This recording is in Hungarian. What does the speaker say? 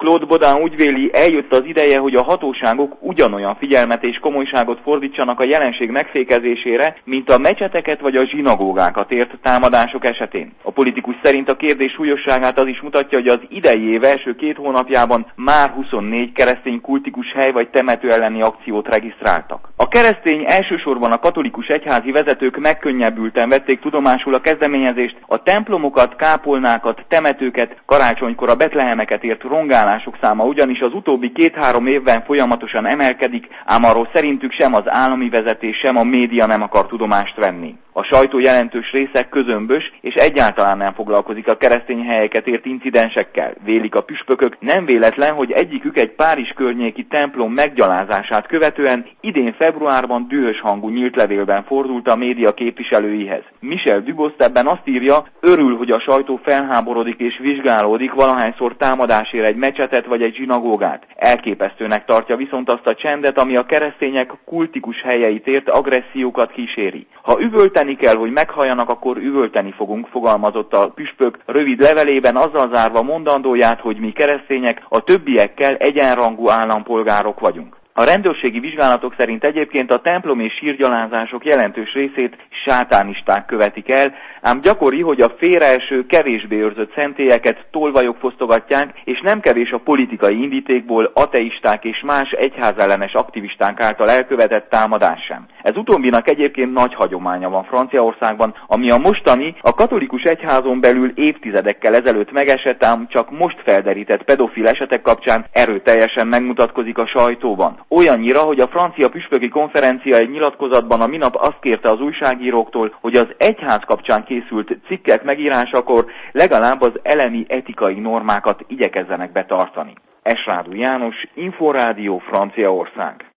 Claude Baudin úgy véli, eljött az ideje, hogy a hatóságok ugyanolyan figyelmet és komolyságot fordítsanak a jelenség megfékezésére, mint a mecseteket vagy a zsinagógákat ért támadások esetén. A politikus szerint a kérdés súlyosságát az is mutatja, hogy az idei év első 2 hónapjában már 24 keresztény kultikus hely vagy temető elleni akciót regisztráltak. A keresztény, elsősorban a katolikus egyházi vezetők megkönnyebbülten vették tudomásul a kezdeményezést, a templomokat, kápolnákat, temetőket, karácsonykor a betlehemeket ért rongálások száma ugyanis az utóbbi 2-3 évben folyamatosan emelkedik, ám arról szerintük sem az állami vezetés, sem a média nem akar tudomást venni. A sajtó jelentős része közömbös, és egyáltalán nem foglalkozik a keresztény helyeket ért incidensekkel. Vélik a püspökök, nem véletlen, hogy egyikük egy Párizs környéki templom meggyalázását követően idén februárban dühös hangú nyílt levélben fordult a média képviselőihez. Michel Dubost ebben azt írja, örül, hogy a sajtó felháborodik és vizsgálódik, valahányszor támadás ér egy mecsetet vagy egy zsinagógát. Elképesztőnek tartja viszont azt a csendet, ami a keresztények kultikus helyeit ért agressziókat kíséri. Ha üvölteni kell, hogy meghalljanak, akkor üvölteni fogunk, fogalmazott a püspök rövid levelében, azzal zárva mondandóját, hogy mi keresztények a többiekkel egyenrangú állampolgárok vagyunk. A rendőrségi vizsgálatok szerint egyébként a templom és sírgyalázások jelentős részét sátánisták követik el, ám gyakori, hogy a félreeső, kevésbé őrzött szentélyeket tolvajok fosztogatják, és nem kevés a politikai indítékból ateisták és más egyházellenes aktivisták által elkövetett támadás sem. Ez utóbbinak egyébként nagy hagyománya van Franciaországban, ami a mostani, a katolikus egyházon belül évtizedekkel ezelőtt megesett, ám csak most felderített pedofil esetek kapcsán erőteljesen megmutatkozik a sajtóban. Olyannyira, hogy a francia püspöki konferencia egy nyilatkozatban a minap azt kérte az újságíróktól, hogy az egyház kapcsán készült cikkek megírásakor legalább az elemi etikai normákat igyekezzenek betartani. Esrádu János, Inforádió, Franciaország.